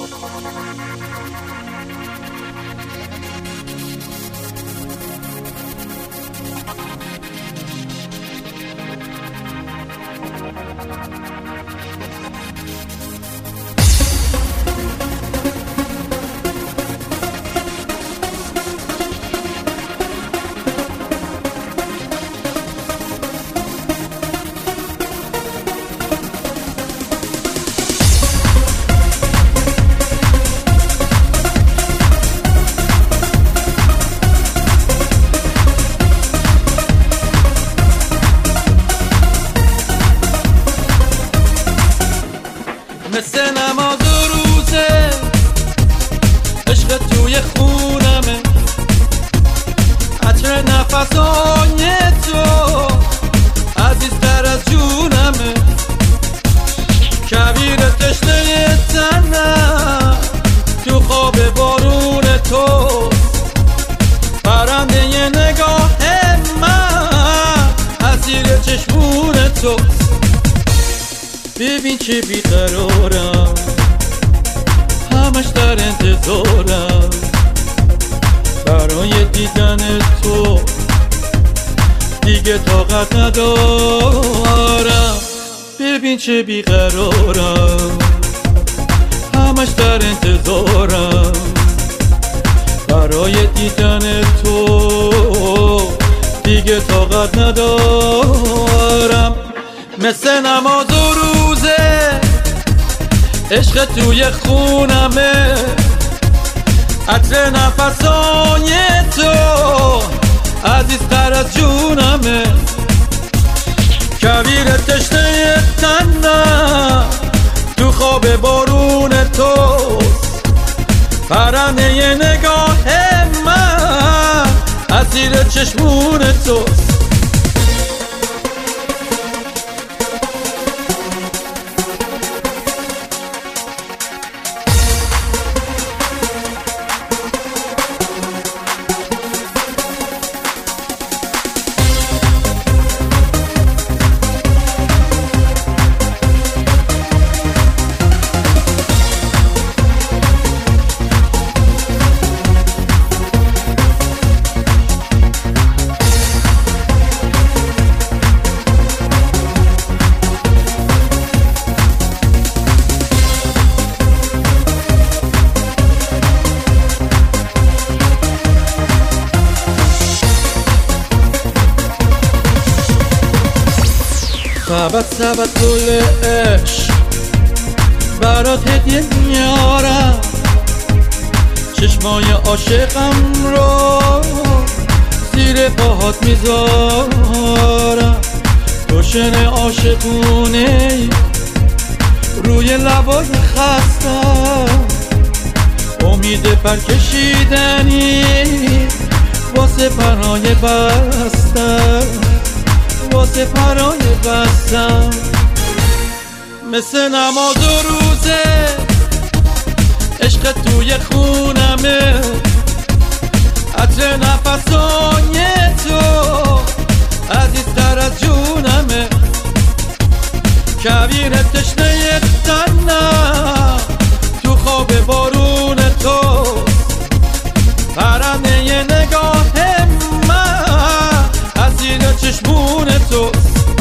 مثل نماز و روزه عشق توی خونمه، عطر نفسای تو عزیزتر از جونمه، کبیر تشنه تنم تو خواب بارون تو، پرنده ی نگاه من اسیر چشمون تو. ببین چه بیقرارم، همش در انتظارم برای دیدن تو، دیگه طاقت ندارم. ببین چه بیقرارم، همش در انتظارم برای دیدن تو، دیگه طاقت ندارم. مثل نماز و روزه عشق توی خونمه، عطر نفسای تو عزیزتر از جونمه، کبیر تشنه تنم تو خواب بارون تو، پرنده ی نگاه من اسیر چشمون تو. سبت گل عشق برات هدیه میارم، چشمای عاشقم رو زیر پاهات میذارم، روشن عاشقونه روی لبای خستم، امید پر کشیدنی واسه پرهای بستم، واسه پرهای بستم. مثل نماز و روزه عشق توی خونمه، عطر نفسای تو عزیزتر از جونمه، کبیر تشنه تنم تو خواب بارون تو، پرنده ی نگاه من اسیر چشمون تو.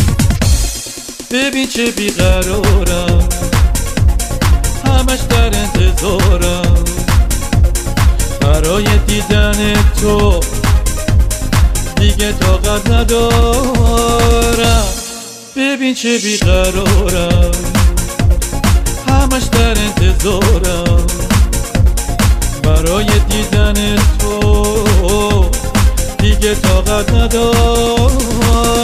ببین چه بیقرارم، همش در انتظارم برای دیدن تو، دیگه طاقت ندارم. ببین چه بیقرارم، همش در انتظارم برای دیدن تو، دیگه طاقت ندارم.